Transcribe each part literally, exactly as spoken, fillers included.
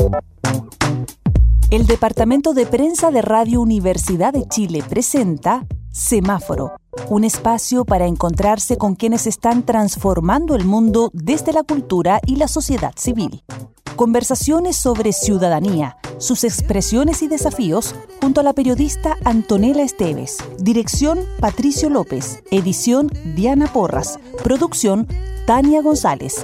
El Departamento de Prensa de Radio Universidad de Chile presenta Semáforo, un espacio para encontrarse con quienes están transformando el mundo desde la cultura y la sociedad civil. Conversaciones sobre ciudadanía, sus expresiones y desafíos, junto a la periodista Antonella Esteves. Dirección Patricio López. Edición Diana Porras. Producción Tania González.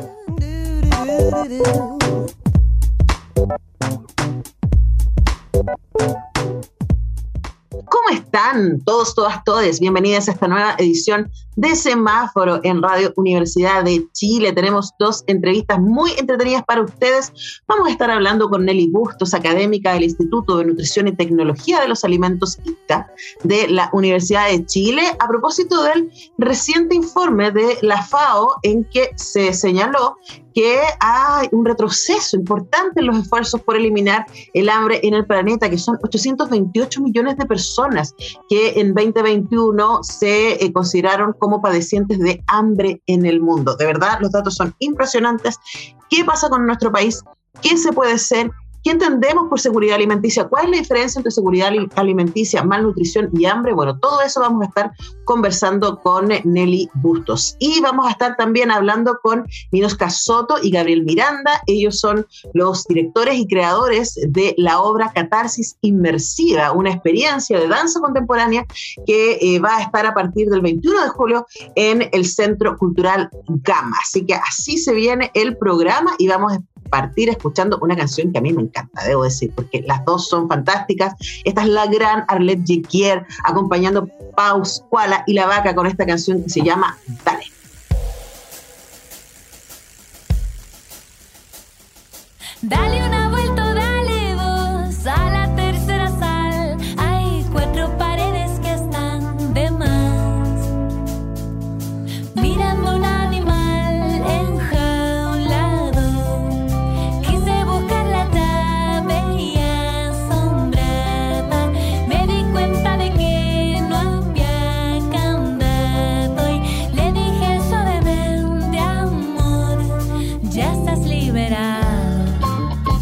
¿Cómo están todos, todas, todes? Bienvenidas a esta nueva edición de Semáforo en Radio Universidad de Chile. Tenemos dos entrevistas muy entretenidas para ustedes. Vamos a estar hablando con Nelly Bustos, académica del Instituto de Nutrición y Tecnología de los Alimentos I T A de la Universidad de Chile, a propósito del reciente informe de la FAO en que se señaló que hay un retroceso importante en los esfuerzos por eliminar el hambre en el planeta, que son ochocientos veintiocho millones de personas que en veinte veintiuno se eh, consideraron como padecientes de hambre en el mundo. De verdad, los datos son impresionantes. ¿Qué pasa con nuestro país? ¿Qué se puede hacer? ¿Qué entendemos por seguridad alimenticia? ¿Cuál es la diferencia entre seguridad alimenticia, malnutrición y hambre? Bueno, todo eso vamos a estar conversando con Nelly Bustos. Y vamos a estar también hablando con Minosca Soto y Gabriel Miranda. Ellos son los directores y creadores de la obra Catarsis Inmersiva, una experiencia de danza contemporánea que eh, va a estar a partir del veintiuno de julio en el Centro Cultural Gama. Así que así se viene el programa y vamos a partir escuchando una canción que a mí me encanta, debo decir, porque las dos son fantásticas. Esta es la gran Arlette Jequier acompañando Pau Squala y La Vaca con esta canción que se llama Dale. Dale una vuelta, dale dos, a la tercera sal. Hay cuatro paredes que están de más. Mirando un animal enjaulado, quise buscar la llave y asombrada me di cuenta de que no había candado y le dije suavemente, amor, ya estás liberado.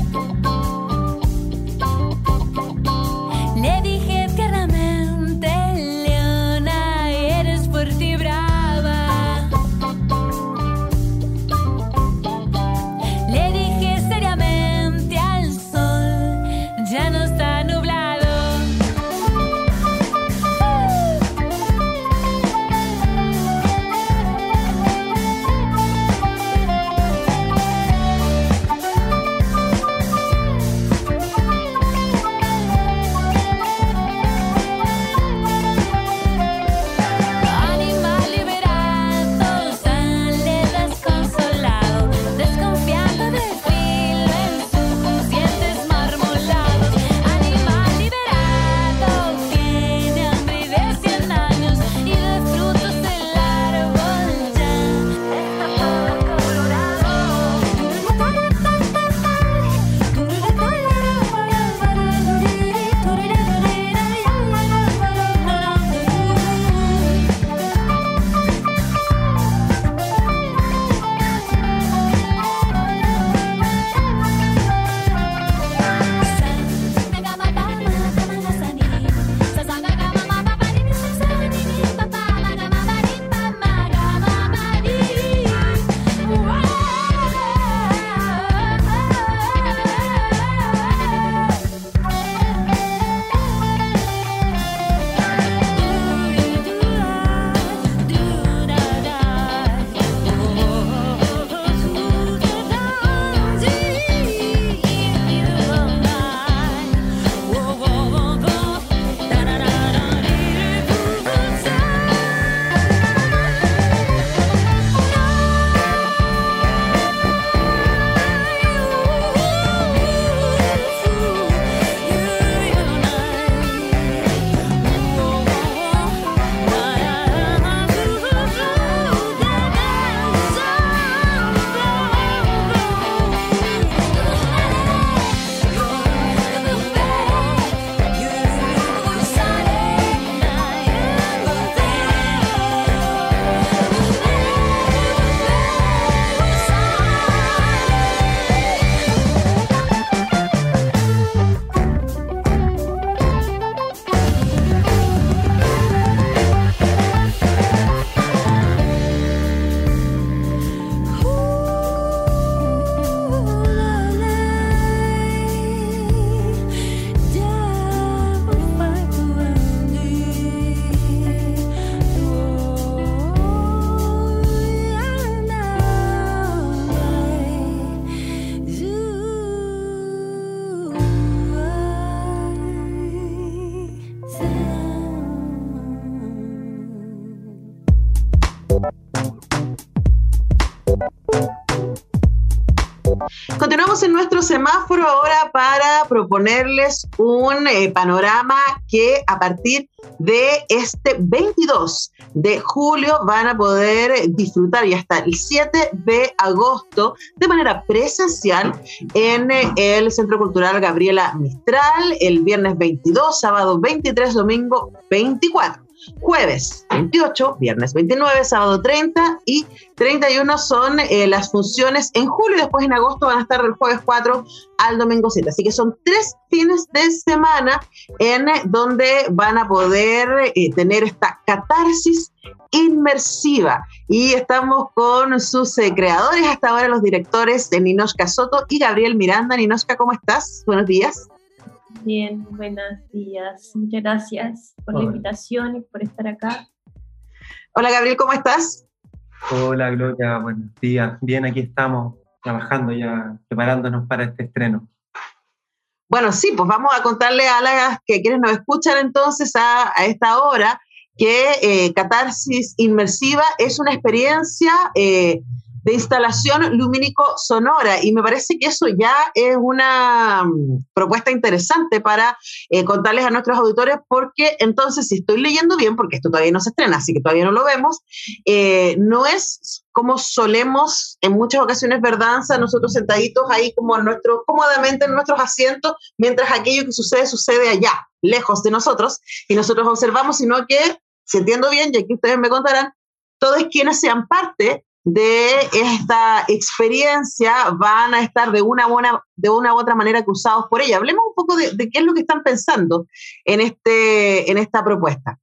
nuestro semáforo ahora para proponerles un eh, panorama que a partir de este veintidós de julio van a poder disfrutar y hasta el siete de agosto de manera presencial en eh, el Centro Cultural Gabriela Mistral, el viernes veintidós, sábado veintitrés, domingo veinticuatro. Jueves veintiocho, viernes veintinueve, sábado treinta y treinta y uno son eh, las funciones en julio, y después en agosto van a estar del jueves cuatro al domingo siete. Así que son tres fines de semana en eh, donde van a poder eh, tener esta catarsis inmersiva. Y estamos con sus eh, creadores, hasta ahora los directores de Ninochka Soto y Gabriel Miranda. Ninochka, ¿cómo estás? Buenos días. Bien, buenos días. Muchas gracias por Hola. La invitación y por estar acá. Hola Gabriel, ¿cómo estás? Hola Gloria, buenos días. Bien, aquí estamos trabajando ya, preparándonos para este estreno. Bueno, sí, pues vamos a contarle a las que quienes nos escuchan entonces a, a esta hora que eh, Catarsis Inmersiva es una experiencia eh, de instalación lumínico-sonora, y me parece que eso ya es una um, propuesta interesante para eh, contarles a nuestros auditores, porque entonces, si estoy leyendo bien, porque esto todavía no se estrena, así que todavía no lo vemos, eh, no es como solemos en muchas ocasiones ver danza, nosotros sentaditos ahí como en nuestro, cómodamente en nuestros asientos, mientras aquello que sucede, sucede allá, lejos de nosotros, y nosotros observamos, sino que, si entiendo bien, y aquí ustedes me contarán, todos quienes sean parte de esta experiencia van a estar de una, buena, de una u otra manera cruzados por ella. Hablemos un poco de, de qué es lo que están pensando en, este, en esta propuesta.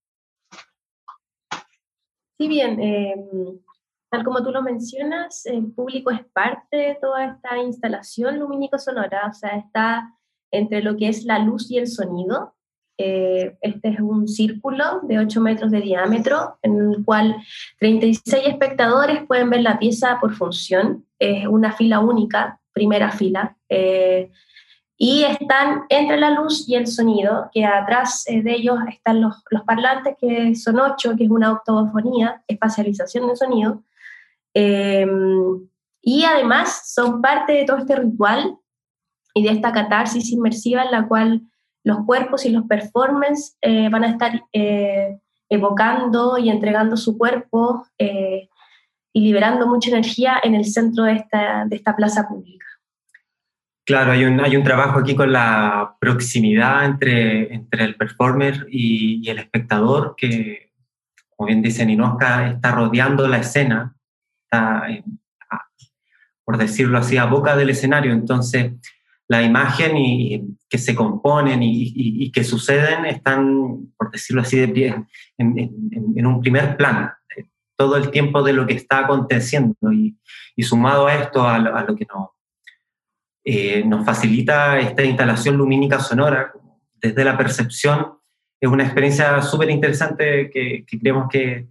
Sí, bien, eh, tal como tú lo mencionas, el público es parte de toda esta instalación lumínico-sonora, o sea, está entre lo que es la luz y el sonido. Eh, este es un círculo de ocho metros de diámetro en el cual treinta y seis espectadores pueden ver la pieza por función. Es una fila única, primera fila, eh, y están entre la luz y el sonido, que atrás eh, de ellos están los, los parlantes, que son ocho, que es una octofonía, espacialización de sonido, eh, y además son parte de todo este ritual y de esta catarsis inmersiva en la cual los cuerpos y los performers eh, van a estar eh, evocando y entregando su cuerpo eh, y liberando mucha energía en el centro de esta, de esta plaza pública. Claro, hay un, hay un trabajo aquí con la proximidad entre, entre el performer y, y el espectador, que, como bien dice Ninochka, está rodeando la escena, está, eh, a, por decirlo así, a boca del escenario. Entonces, la imagen y, y que se componen y, y, y que suceden están, por decirlo así, de pie, en, en, en un primer plano, todo el tiempo de lo que está aconteciendo. Y, y sumado a esto, a lo, a lo que nos, eh, nos facilita esta instalación lumínica sonora, desde la percepción, es una experiencia súper interesante que, que creemos que,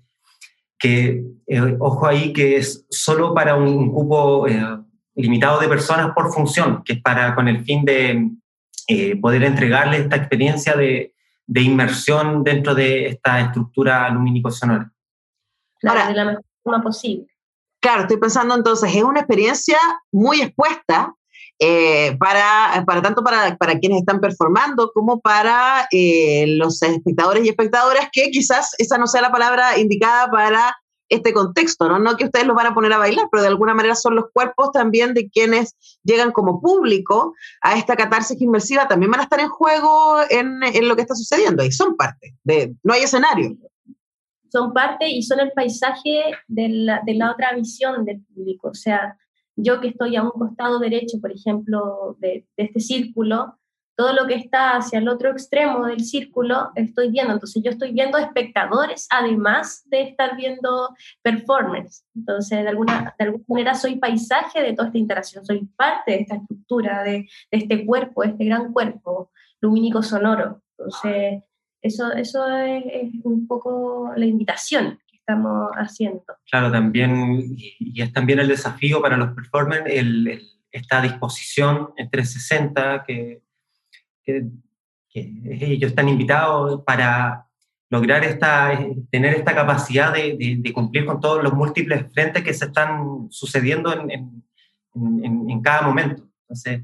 que eh, ojo ahí, que es solo para un, un cupo eh, limitado de personas por función, que es para con el fin de eh, poder entregarles esta experiencia de, de inmersión dentro de esta estructura lumínico-sonora. Claro, Ahora, de la mejor forma posible. Claro, estoy pensando entonces, es una experiencia muy expuesta, eh, para, para tanto para, para quienes están performando como para eh, los espectadores y espectadoras, que quizás esa no sea la palabra indicada para este contexto, ¿no? No que ustedes los van a poner a bailar, pero de alguna manera son los cuerpos también de quienes llegan como público a esta catarsis inmersiva, también van a estar en juego en, en lo que está sucediendo, y son parte, de, no hay escenario. Son parte y son el paisaje de la, de la otra visión del público, o sea, yo que estoy a un costado derecho, por ejemplo, de, de este círculo, todo lo que está hacia el otro extremo del círculo estoy viendo, entonces yo estoy viendo espectadores además de estar viendo performers, entonces de alguna, de alguna manera soy paisaje de toda esta interacción, soy parte de esta estructura, de, de este cuerpo, de este gran cuerpo lumínico sonoro, entonces eso, eso es, es un poco la invitación que estamos haciendo. Claro, también, y es también el desafío para los performers, el, el, esta disposición en trescientos sesenta que Que, que ellos están invitados para lograr esta, tener esta capacidad de, de, de cumplir con todos los múltiples frentes que se están sucediendo en, en, en, en cada momento. Entonces,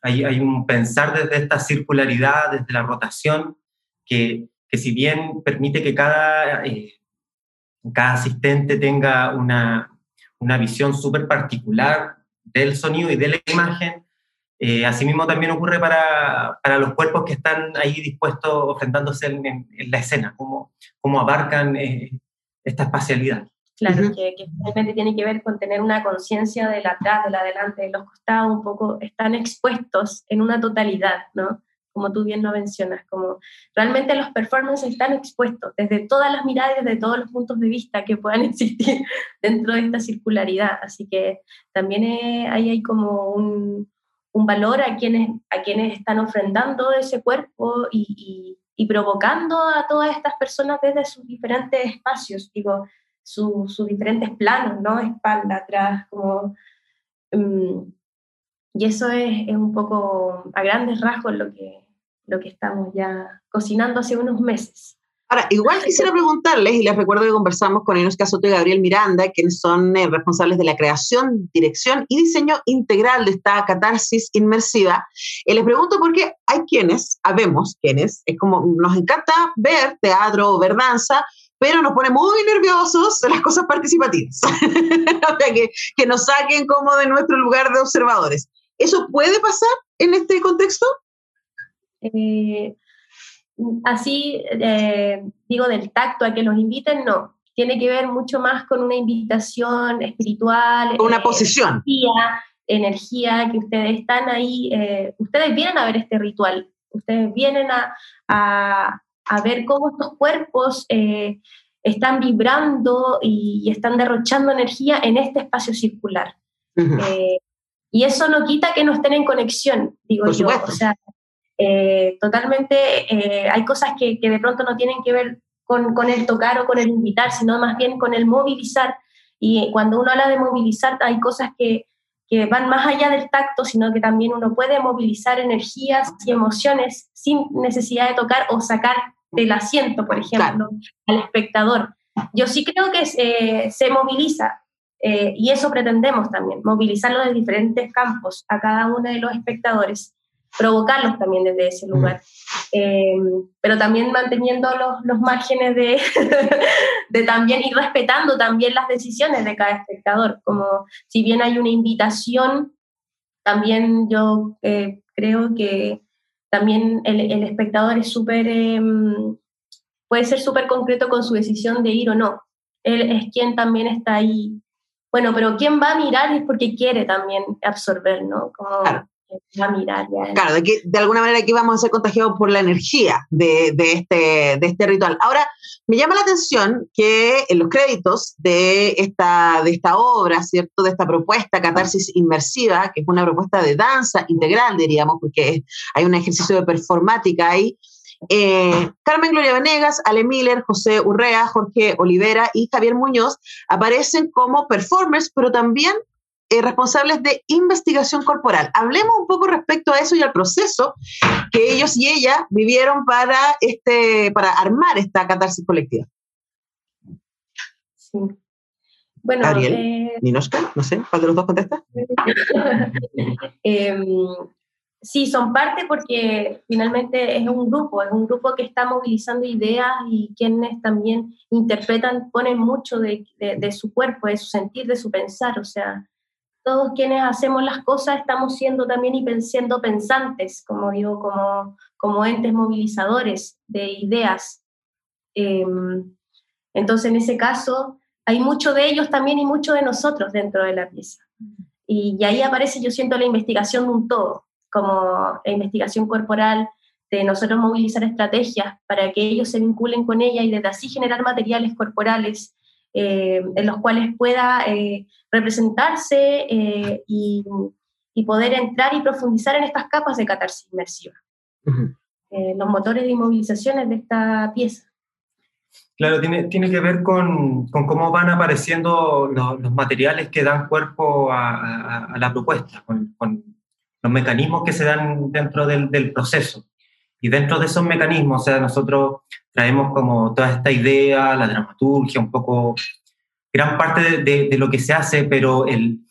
hay, hay un pensar desde esta circularidad, desde la rotación, que, que si bien permite que cada, eh, cada asistente tenga una, una visión súper particular del sonido y de la imagen, eh, asimismo también ocurre para, para los cuerpos que están ahí dispuestos, ofrendándose en, en, en la escena, cómo, cómo abarcan eh, esta espacialidad. Claro, Uh-huh. que, que finalmente tiene que ver con tener una conciencia del atrás, del adelante, de los costados, un poco están expuestos en una totalidad, ¿no? Como tú bien lo mencionas, como realmente los performances están expuestos desde todas las miradas, desde todos los puntos de vista que puedan existir dentro de esta circularidad, así que también eh, ahí hay como un, un valor a quienes, a quienes están ofrendando ese cuerpo y, y, y provocando a todas estas personas desde sus diferentes espacios, digo, Su, sus diferentes planos, ¿no? Espalda, atrás, como... Um, y eso es, es un poco, a grandes rasgos, lo que, lo que estamos ya cocinando hace unos meses. Ahora, igual quisiera preguntarles, y les recuerdo que conversamos con Inoska Soto y Gabriel Miranda, quienes son eh, responsables de la creación, dirección y diseño integral de esta catarsis inmersiva. Eh, les pregunto porque hay quienes, habemos quienes, es como nos encanta ver teatro o ver danza, pero nos pone muy nerviosos las cosas participativas, o sea, que, que nos saquen como de nuestro lugar de observadores. ¿Eso puede pasar en este contexto? Eh, así, eh, digo, del tacto a que los inviten, no. Tiene que ver mucho más con una invitación espiritual. Una eh, posición. Energía, energía, que ustedes están ahí, eh, ustedes vienen a ver este ritual, ustedes vienen a... a a ver cómo estos cuerpos eh, están vibrando y, y están derrochando energía en este espacio circular. Uh-huh. Eh, y eso no quita que no estén en conexión, digo Por yo. supuesto. O sea, eh, totalmente eh, hay cosas que, que de pronto no tienen que ver con, con el tocar o con el invitar, sino más bien con el movilizar. Y cuando uno habla de movilizar, hay cosas que, que van más allá del tacto, sino que también uno puede movilizar energías y emociones sin necesidad de tocar o sacar del asiento, por ejemplo, claro, al espectador. Yo sí creo que se, se moviliza, eh, y eso pretendemos también, movilizarlo de diferentes campos a cada uno de los espectadores, provocarlos también desde ese lugar, eh, pero también manteniendo los, los márgenes de, de también ir respetando también las decisiones de cada espectador, como si bien hay una invitación, también yo eh, creo que también el, el espectador es súper, eh, puede ser súper concreto con su decisión de ir o no. Él es quien también está ahí. Bueno, pero quien va a mirar es porque quiere también absorber, ¿no? Como claro. Va a mirar. Ya. Claro, de, que, de alguna manera aquí vamos a ser contagiados por la energía de, de, este, de este ritual. Ahora, me llama la atención que en los créditos de esta, de esta obra, ¿cierto? De esta propuesta Catarsis Inmersiva, que es una propuesta de danza integral, diríamos, porque hay un ejercicio de performática ahí. Eh, Carmen Gloria Venegas, Ale Miller, José Urrea, Jorge Olivera y Javier Muñoz aparecen como performers, pero también eh, responsables de investigación corporal. Hablemos un poco respecto a eso y al proceso que ellos y ella vivieron para, este, para armar esta catarsis colectiva. Sí. Bueno, Ariel, eh, Ninoska, no sé, ¿cuál de los dos contesta? eh, Sí, son parte porque finalmente es un grupo, es un grupo que está movilizando ideas y quienes también interpretan, ponen mucho de, de, de su cuerpo, de su sentir, de su pensar. O sea, todos quienes hacemos las cosas estamos siendo también y siendo pensantes, como digo, como, como entes movilizadores de ideas. Eh, entonces, en ese caso, hay mucho de ellos también y mucho de nosotros dentro de la pieza. Y, y ahí aparece, yo siento, la investigación de un todo, como la investigación corporal, de nosotros movilizar estrategias para que ellos se vinculen con ella y desde así generar materiales corporales eh, en los cuales pueda eh, representarse eh, y, y poder entrar y profundizar en estas capas de catarsis inmersiva. Uh-huh. Eh, los motores de inmovilizaciones de esta pieza. Claro, tiene, tiene que ver con, con cómo van apareciendo los, los materiales que dan cuerpo a, a, a la propuesta, con, con los mecanismos que se dan dentro del, del proceso. Y dentro de esos mecanismos, o sea, nosotros traemos como toda esta idea, la dramaturgia, un poco, gran parte de, de, de lo que se hace, pero el,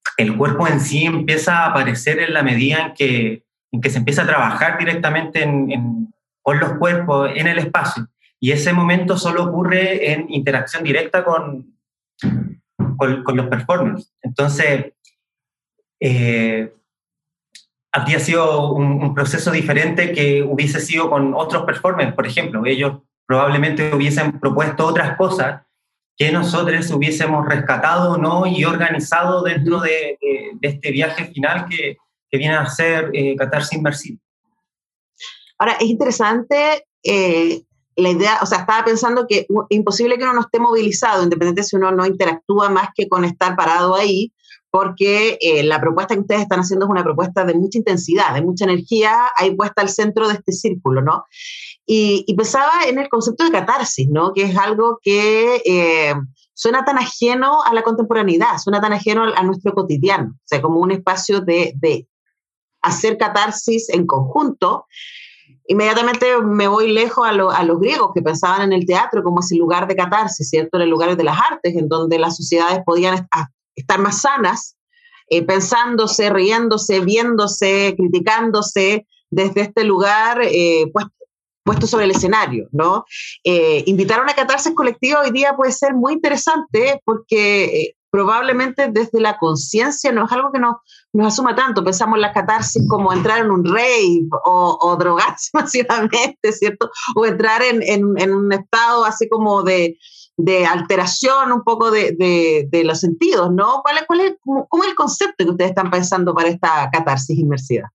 el cuerpo en sí empieza a aparecer en la medida en que, en que se empieza a trabajar directamente en, en, con los cuerpos en el espacio. Y ese momento solo ocurre en interacción directa con, con, con los performers. Entonces, eh, habría sido un, un proceso diferente que hubiese sido con otros performers, por ejemplo. Ellos probablemente hubiesen propuesto otras cosas que nosotros hubiésemos rescatado, ¿no?, y organizado dentro de, de, de este viaje final que, que viene a ser eh, catarsis inmersiva. Ahora, es interesante eh, la idea, o sea, estaba pensando que es imposible que uno no esté movilizado, independientemente si uno no interactúa más que con estar parado ahí, porque eh, la propuesta que ustedes están haciendo es una propuesta de mucha intensidad, de mucha energía, ahí puesta al centro de este círculo, ¿no? Y, y pensaba en el concepto de catarsis, ¿no?, que es algo que eh, suena tan ajeno a la contemporaneidad, suena tan ajeno a, a nuestro cotidiano, o sea, como un espacio de, de hacer catarsis en conjunto. Inmediatamente me voy lejos a, lo, a los griegos que pensaban en el teatro como ese lugar de catarsis, ¿cierto?, en el lugar de las artes, en donde las sociedades podían est- estar más sanas, eh, pensándose, riéndose, viéndose, criticándose desde este lugar, eh, pues, puesto sobre el escenario, ¿no? Eh, invitar a una catarsis colectiva hoy día puede ser muy interesante porque eh, probablemente desde la conciencia no es algo que nos, nos asuma tanto. Pensamos en la catarsis como entrar en un rave o, o drogarse masivamente, ¿cierto? O entrar en, en, en un estado así como de, de alteración un poco de, de, de los sentidos, ¿no? ¿Cuál es, cuál es, cómo, ¿Cómo es el concepto que ustedes están pensando para esta catarsis inmersiva?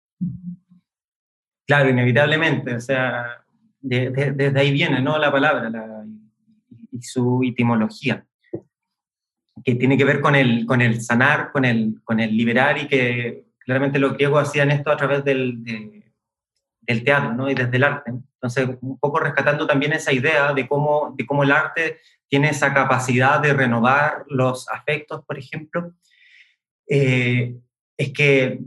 Claro, inevitablemente, o sea, de, de, desde ahí viene, ¿no?, la palabra la, y, y su etimología, que tiene que ver con el, con el sanar, con el, con el liberar, y que claramente los griegos hacían esto a través del, de, del teatro, ¿no?, y desde el arte. Entonces, un poco rescatando también esa idea de cómo, de cómo el arte tiene esa capacidad de renovar los afectos, por ejemplo, eh, es que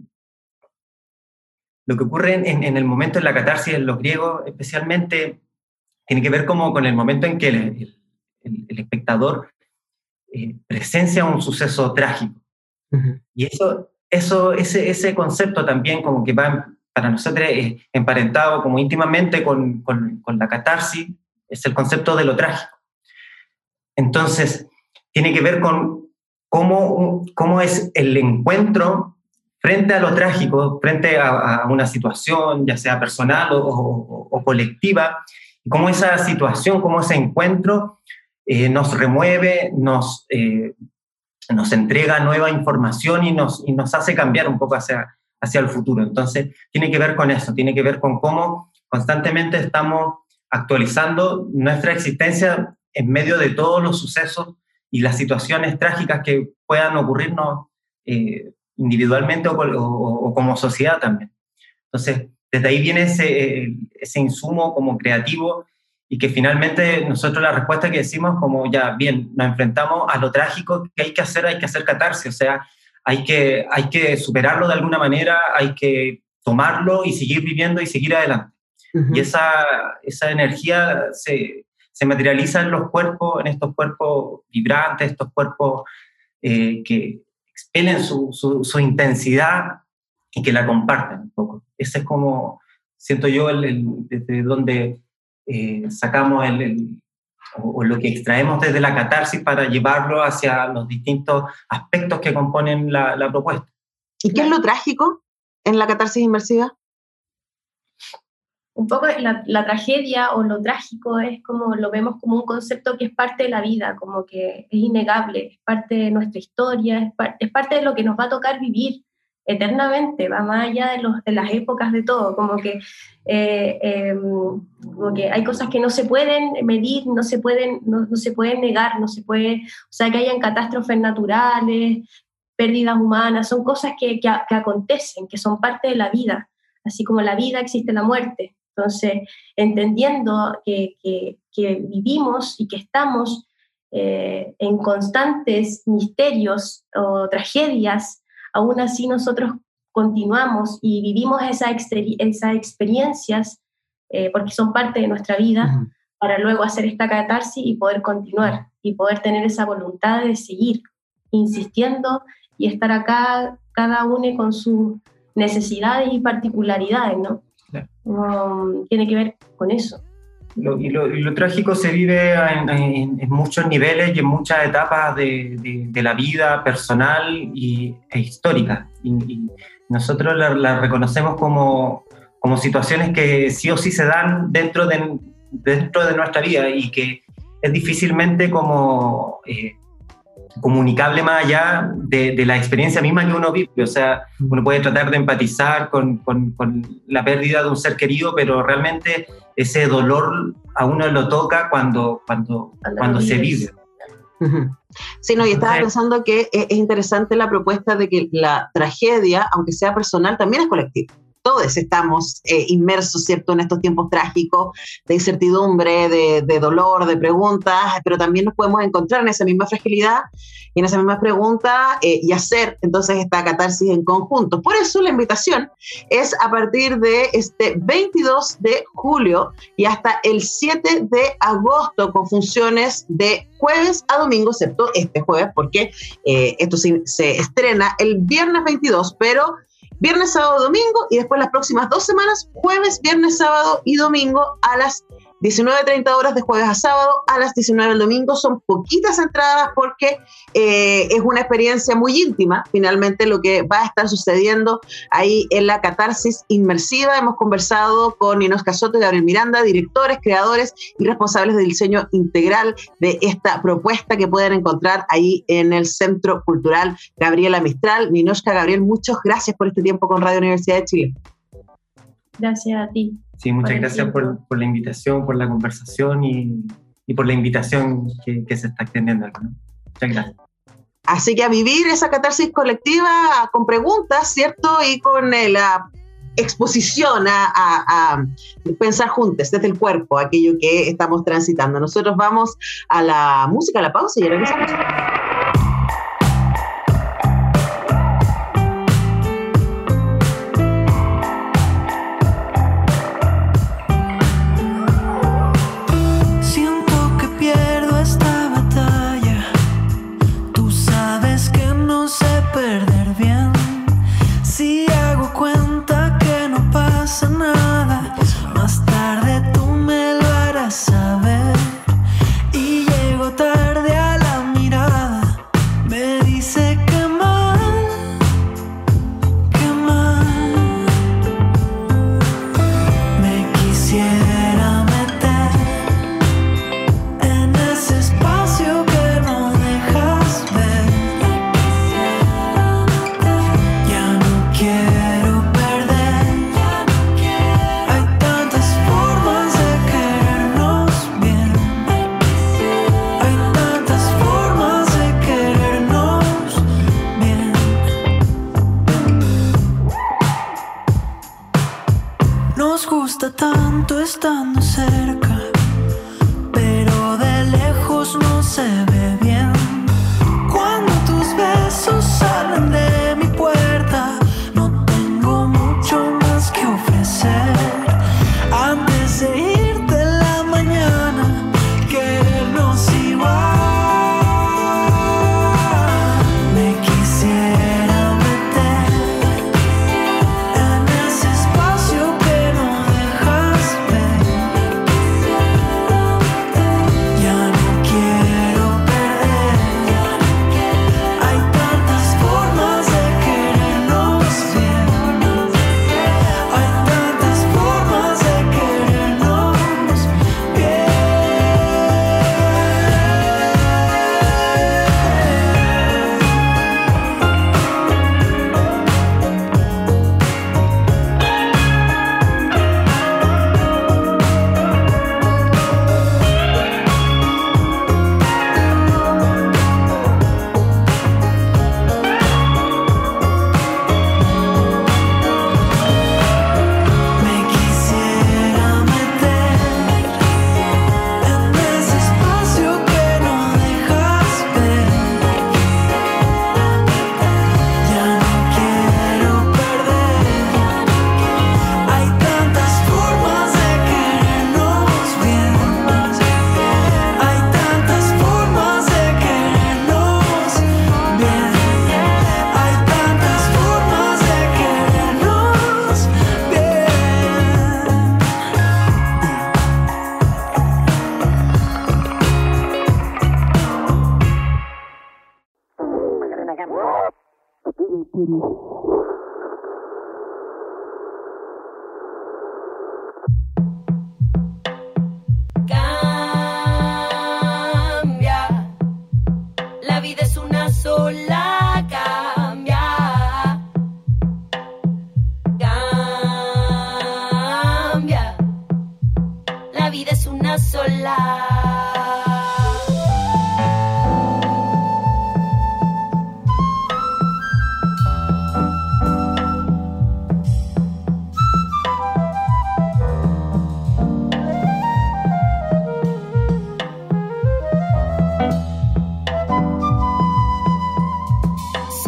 lo que ocurre en, en el momento de la catarsis en los griegos especialmente tiene que ver como con el momento en que el, el, el espectador eh, presencia un suceso trágico. Uh-huh. Y eso, eso, ese, ese concepto también como que va para nosotros eh, emparentado como íntimamente con, con, con la catarsis, es el concepto de lo trágico. Entonces, tiene que ver con cómo, cómo es el encuentro frente a lo trágico, frente a, a una situación, ya sea personal o, o, o colectiva, y cómo esa situación, cómo ese encuentro eh, nos remueve, nos, eh, nos entrega nueva información y nos, y nos hace cambiar un poco hacia, hacia el futuro. Entonces, tiene que ver con eso, tiene que ver con cómo constantemente estamos actualizando nuestra existencia en medio de todos los sucesos y las situaciones trágicas que puedan ocurrirnos eh, individualmente o, o, o como sociedad también. Entonces, desde ahí viene ese, ese insumo como creativo, y que finalmente nosotros la respuesta que decimos como ya, bien, nos enfrentamos a lo trágico, que hay que hacer, hay que hacer catarsis, o sea, hay que, hay que superarlo de alguna manera, hay que tomarlo y seguir viviendo y seguir adelante. Uh-huh. Y esa, esa energía se, se materializa en los cuerpos, en estos cuerpos vibrantes, estos cuerpos eh, que expelen su, su, su intensidad y que la comparten un poco. Ese es como, siento yo, el, el, desde donde eh, sacamos el, el, o, o lo que extraemos desde la catarsis para llevarlo hacia los distintos aspectos que componen la, la propuesta. ¿Y qué es lo trágico en la catarsis inmersiva? Un poco la, la tragedia o lo trágico es como, lo vemos como un concepto que es parte de la vida, como que es innegable, es parte de nuestra historia, es, par, es parte de lo que nos va a tocar vivir eternamente, va más allá de, los, de las épocas, de todo, como que, eh, eh, como que hay cosas que no se pueden medir, no se pueden, no, no se pueden negar, no se puede, o sea, que hayan catástrofes naturales, pérdidas humanas, son cosas que, que, que acontecen, que son parte de la vida, así como la vida existe la muerte. Entonces, entendiendo que, que, que vivimos y que estamos eh, en constantes misterios o tragedias, aún así nosotros continuamos y vivimos esa exter- esas experiencias eh, porque son parte de nuestra vida, uh-huh, para luego hacer esta catarsis y poder continuar y poder tener esa voluntad de seguir insistiendo y estar acá cada uno con sus necesidades y particularidades, ¿no? Claro. Um, tiene que ver con eso. Lo, y, lo, y lo trágico se vive en, en, en muchos niveles y en muchas etapas de, de, de la vida personal y, e histórica. Y, y nosotros la, la reconocemos como, como situaciones que sí o sí se dan dentro de, dentro de nuestra vida y que es difícilmente como eh, comunicable más allá de, de la experiencia misma que uno vive. O sea, uno puede tratar de empatizar con, con, con la pérdida de un ser querido, pero realmente ese dolor a uno lo toca cuando, cuando, cuando se vive. Uh-huh. Sí, no, y estaba pensando que es, es interesante la propuesta de que la tragedia, aunque sea personal, también es colectiva. Todos estamos eh, inmersos, ¿cierto?, en estos tiempos trágicos de incertidumbre, de, de dolor, de preguntas, pero también nos podemos encontrar en esa misma fragilidad y en esa misma pregunta eh, y hacer entonces esta catarsis en conjunto. Por eso la invitación es a partir de este veintidós de julio y hasta el siete de agosto con funciones de jueves a domingo, excepto este jueves, porque eh, esto se, se estrena el viernes veintidós, pero viernes, sábado, domingo, y después las próximas dos semanas, jueves, viernes, sábado y domingo a las diecinueve treinta horas de jueves a sábado, a las diecinueve el domingo. Son poquitas entradas porque eh, es una experiencia muy íntima, finalmente, lo que va a estar sucediendo ahí en la catarsis inmersiva. Hemos conversado con Ninosca Soto y Gabriel Miranda, directores, creadores y responsables del diseño integral de esta propuesta que pueden encontrar ahí en el Centro Cultural Gabriela Mistral. Ninosca, Gabriel, muchas gracias por este tiempo con Radio Universidad de Chile. Gracias a ti. Sí, muchas gracias por, por la invitación, por la conversación y, y por la invitación que, que se está extendiendo, ¿no? Muchas gracias. Así que a vivir esa catarsis colectiva con preguntas, ¿cierto? Y con eh, la exposición a, a, a pensar juntos desde el cuerpo aquello que estamos transitando. Nosotros vamos a la música, a la pausa y regresamos. Saber y llego tarde a la mirada. gusta tanto estando cerca, pero de lejos no se ve bien. Cuando tus besos salen de mi puerta, no tengo mucho más que ofrecer. Antes de irte en la mañana, querernos igual. Me quisiera meter en ese espacio que no dejas ver. Ya no quiero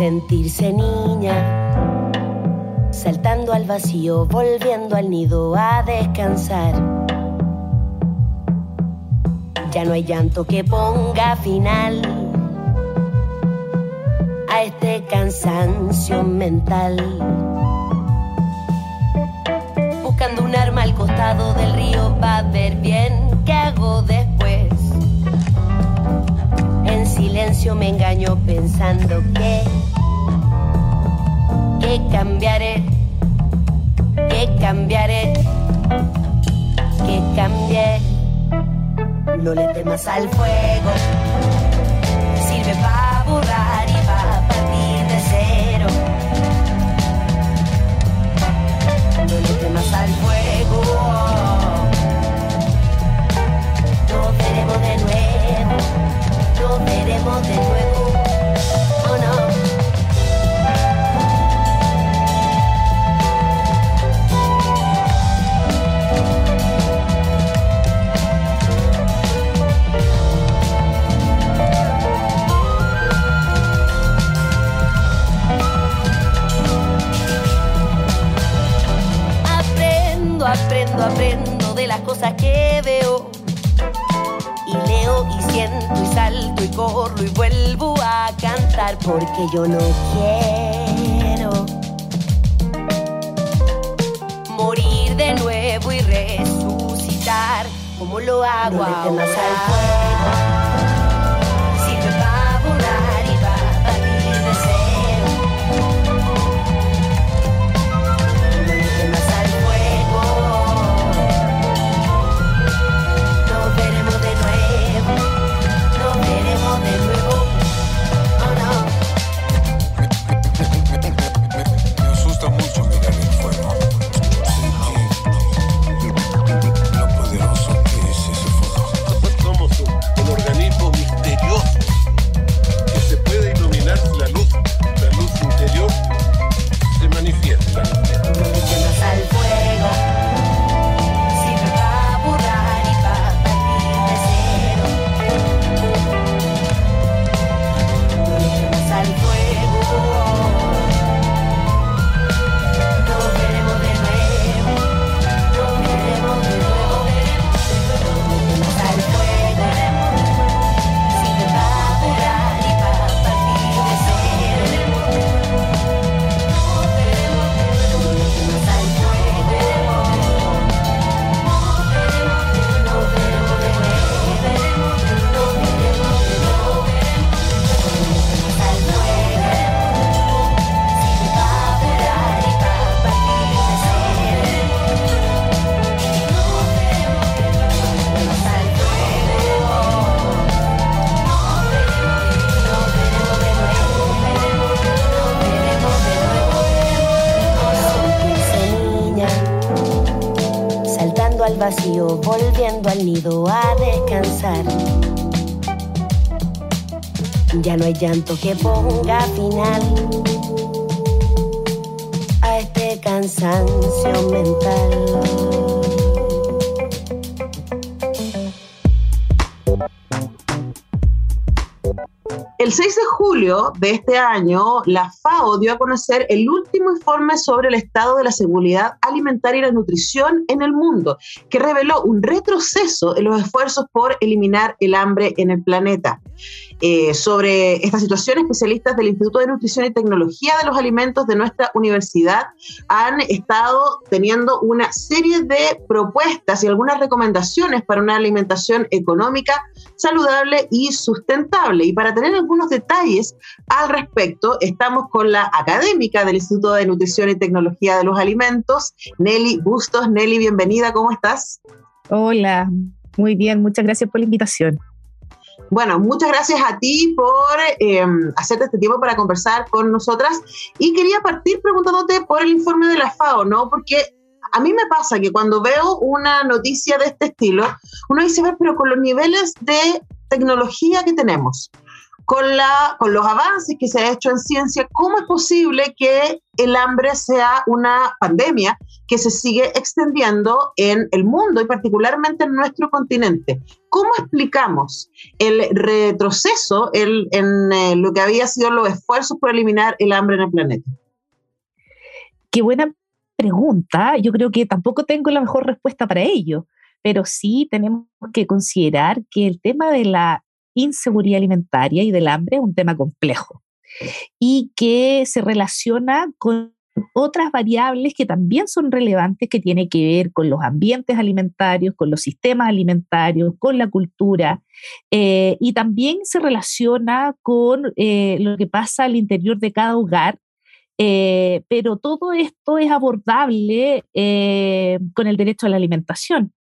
sentirse niña, saltando al vacío, volviendo al nido a descansar. Ya no hay llanto que ponga final a este cansancio mental. Buscando un arma al costado del río para ver bien qué hago después. En silencio me engaño pensando que que cambiaré, que cambiaré, que cambié. No le temas al fuego, sirve para borrar y para partir de cero. No le temas al fuego, nos veremos de nuevo, nos veremos de nuevo, oh no. Aprendo, aprendo de las cosas que veo. Y leo y siento y salto y corro y vuelvo a cantar. Porque yo no quiero morir de nuevo y resucitar como lo hago no ahora. Más al fuego, sirve para borrar y para partir de cero. No le temas al fuego, nos veremos de nuevo, nos veremos de nuevo, oh no. Me, me, me asusta mucho mirar el fuego. Lo poderoso que es ese fuego. Somos un, un organismo misterioso que se puede iluminar si la luz, la luz interior se manifiesta. No le temas al fuego, sirve para borrar y para partir de cero. No le temas al fuego, nos veremos de nuevo, nos veremos de nuevo. No le temas al fuego, sirve para borrar y para partir de cero. No le temas al fuego, nos veremos de nuevo, nos veremos de nuevo. No le temas al fuego, sirve para borrar y para partir de cero. No le temas al fuego, nos veremos de nuevo, nos veremos de nuevo. Sentirse niña, saltando al vacío, volviendo al nido a descansar. Ya no hay llanto que ponga final a este cansancio mental. El seis de julio de este año, la FAO dio a conocer el último informe sobre el estado de la seguridad alimentaria y la nutrición en el mundo, que reveló un retroceso en los esfuerzos por eliminar el hambre en el planeta. Eh, sobre esta situación, especialistas del Instituto de Nutrición y Tecnología de los Alimentos de nuestra universidad han estado teniendo una serie de propuestas y algunas recomendaciones para una alimentación económica, saludable y sustentable. Y para tener algunos detalles al respecto, estamos con la académica del Instituto de Nutrición y Tecnología de los Alimentos, Nelly Bustos. Nelly, bienvenida, ¿cómo estás? Hola, muy bien, muchas gracias por la invitación. Bueno, muchas gracias a ti por eh, hacerte este tiempo para conversar con nosotras. Y quería partir preguntándote por el informe de la FAO, ¿no? Porque a mí me pasa que cuando veo una noticia de este estilo, uno dice, pero con los niveles de tecnología que tenemos, con, la, con los avances que se ha hecho en ciencia, ¿cómo es posible que el hambre sea una pandemia que se sigue extendiendo en el mundo y particularmente en nuestro continente? ¿Cómo explicamos el retroceso el, en eh, lo que había sido los esfuerzos por eliminar el hambre en el planeta? Qué buena pregunta. Yo creo que tampoco tengo la mejor respuesta para ello, pero sí tenemos que considerar que el tema de la inseguridad alimentaria y del hambre es un tema complejo y que se relaciona con otras variables que también son relevantes, que tienen que ver con los ambientes alimentarios, con los sistemas alimentarios, con la cultura, eh, y también se relaciona con eh, lo que pasa al interior de cada hogar, eh, pero todo esto es abordable eh, con el derecho a la alimentación.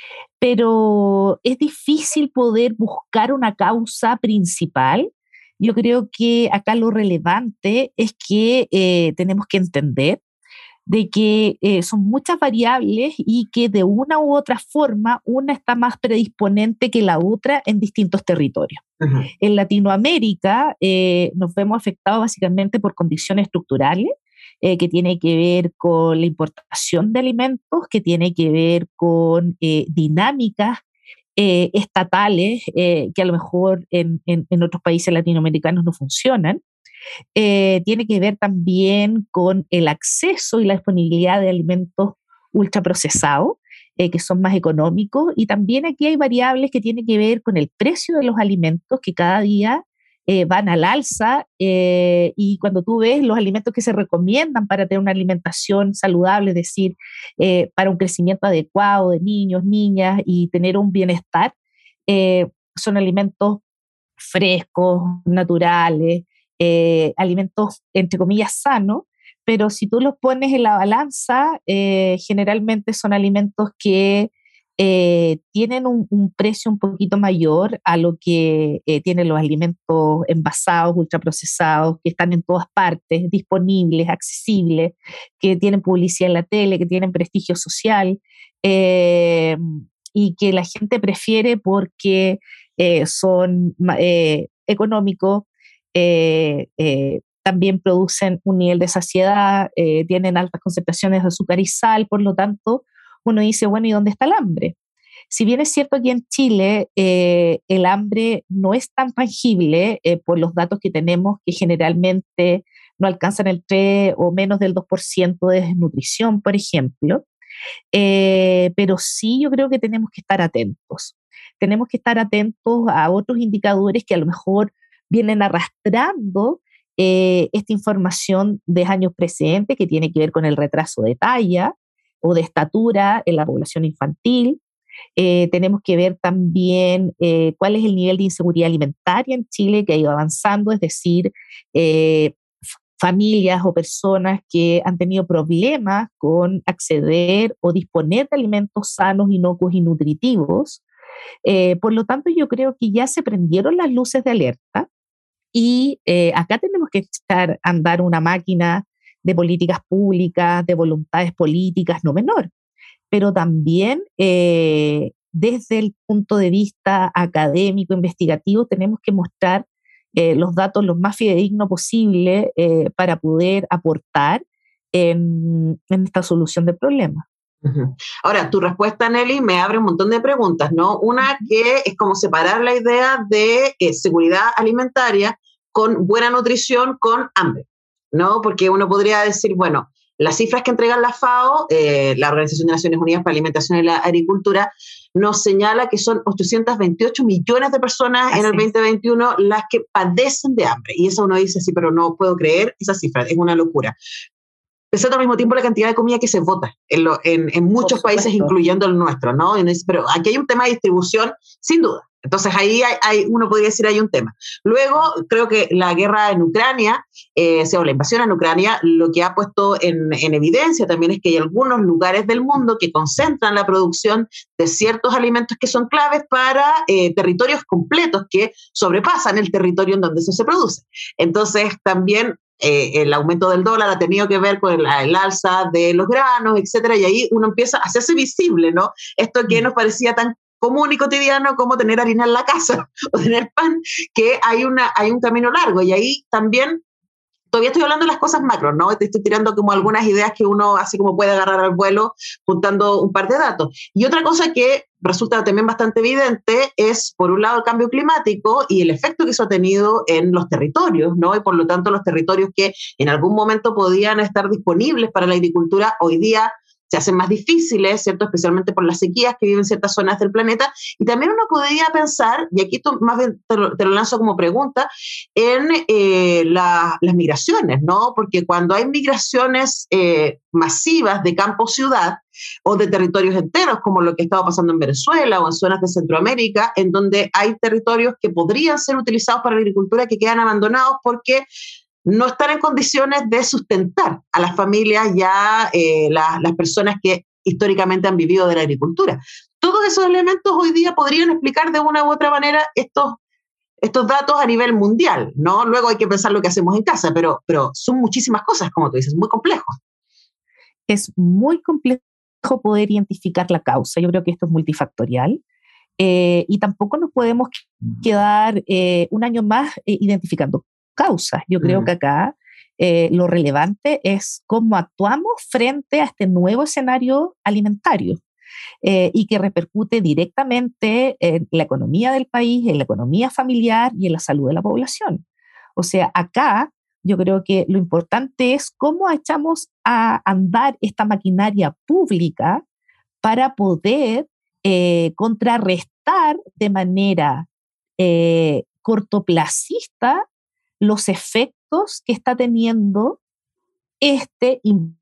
Pero es difícil poder buscar una causa principal. Yo creo que acá lo relevante es que eh, tenemos que entender de que eh, son muchas variables y que de una u otra forma una está más predisponente que la otra en distintos territorios. Uh-huh. En Latinoamérica eh, nos vemos afectados básicamente por condiciones estructurales, Eh, que tiene que ver con la importación de alimentos, que tiene que ver con eh, dinámicas eh, estatales eh, que a lo mejor en, en, en otros países latinoamericanos no funcionan. Eh, tiene que ver también con el acceso y la disponibilidad de alimentos ultraprocesados, eh, que son más económicos, y también aquí hay variables que tienen que ver con el precio de los alimentos, que cada día Eh, van al alza, eh, y cuando tú ves los alimentos que se recomiendan para tener una alimentación saludable, es decir, eh, para un crecimiento adecuado de niños, niñas y tener un bienestar, eh, son alimentos frescos, naturales, eh, alimentos entre comillas sanos, pero si tú los pones en la balanza, eh, generalmente son alimentos que Eh, tienen un, un precio un poquito mayor a lo que eh, tienen los alimentos envasados, ultraprocesados, que están en todas partes, disponibles, accesibles, que tienen publicidad en la tele, que tienen prestigio social, eh, y que la gente prefiere porque eh, son eh, económicos, eh, eh, también producen un nivel de saciedad, eh, tienen altas concentraciones de azúcar y sal, por lo tanto, uno dice, bueno, ¿y dónde está el hambre? Si bien es cierto que en Chile eh, el hambre no es tan tangible eh, por los datos que tenemos, que generalmente no alcanzan el tres o menos del dos por ciento de desnutrición, por ejemplo, eh, pero sí yo creo que tenemos que estar atentos. Tenemos que estar atentos a otros indicadores que a lo mejor vienen arrastrando eh, esta información de años precedentes, que tiene que ver con el retraso de talla o de estatura en la población infantil. Eh, tenemos que ver también eh, cuál es el nivel de inseguridad alimentaria en Chile, que ha ido avanzando, es decir, eh, f- familias o personas que han tenido problemas con acceder o disponer de alimentos sanos, inocuos y nutritivos. Eh, por lo tanto, yo creo que ya se prendieron las luces de alerta y eh, acá tenemos que echar a andar una máquina de políticas públicas, de voluntades políticas no menor, pero también eh, desde el punto de vista académico, investigativo, tenemos que mostrar eh, los datos lo más fidedignos posible eh, para poder aportar en, en esta solución del problema. Uh-huh. Ahora, tu respuesta, Nelly, me abre un montón de preguntas, ¿no? Una que es como separar la idea de eh, seguridad alimentaria con buena nutrición con hambre, ¿no? Porque uno podría decir, bueno, las cifras que entrega la FAO, eh, la Organización de Naciones Unidas para la Alimentación y la Agricultura, nos señala que son ochocientos veintiocho millones de personas Así en el veinte veintiuno las que padecen de hambre. Y eso uno dice, sí, pero no puedo creer esa cifra, es una locura. Pensando al mismo tiempo la cantidad de comida que se bota en, lo, en, en muchos países, incluyendo el nuestro, ¿no? Y uno dice, pero aquí hay un tema de distribución, sin duda. Entonces ahí hay, hay, uno podría decir hay un tema. Luego, creo que la guerra en Ucrania, eh, o sea, la invasión en Ucrania, lo que ha puesto en, en evidencia también es que hay algunos lugares del mundo que concentran la producción de ciertos alimentos que son claves para eh, territorios completos que sobrepasan el territorio en donde eso se produce. Entonces, también eh, el aumento del dólar ha tenido que ver con el, el alza de los granos, etcétera, y ahí uno empieza a hacerse visible, ¿no? Esto que nos parecía tan común y cotidiano como tener harina en la casa o tener pan, que hay, una, hay un camino largo. Y ahí también, todavía estoy hablando de las cosas macro, ¿no? Te estoy tirando como algunas ideas que uno así como puede agarrar al vuelo juntando un par de datos. Y otra cosa que resulta también bastante evidente es, por un lado, el cambio climático y el efecto que eso ha tenido en los territorios, ¿no? Y por lo tanto, los territorios que en algún momento podían estar disponibles para la agricultura, hoy día se hacen más difíciles, ¿cierto? Especialmente por las sequías que viven en ciertas zonas del planeta. Y también uno podría pensar, y aquí esto más bien te lo, te lo lanzo como pregunta, en eh, la, las migraciones, ¿no? Porque cuando hay migraciones eh, masivas de campo-ciudad o de territorios enteros, como lo que estaba pasando en Venezuela o en zonas de Centroamérica, en donde hay territorios que podrían ser utilizados para la agricultura que quedan abandonados porque no están en condiciones de sustentar a las familias ya, eh, la, las personas que históricamente han vivido de la agricultura. Todos esos elementos hoy día podrían explicar de una u otra manera estos, estos datos a nivel mundial, ¿no? Luego hay que pensar lo que hacemos en casa, pero, pero son muchísimas cosas, como tú dices, muy complejo. Es muy complejo poder identificar la causa. Yo creo que esto es multifactorial. Eh, y tampoco nos podemos quedar eh, un año más eh, identificando causas. Yo creo mm. que acá eh, lo relevante es cómo actuamos frente a este nuevo escenario alimentario eh, y que repercute directamente en la economía del país, en la economía familiar y en la salud de la población. O sea, acá yo creo que lo importante es cómo echamos a andar esta maquinaria pública para poder eh, contrarrestar de manera eh, cortoplacista los efectos que está teniendo este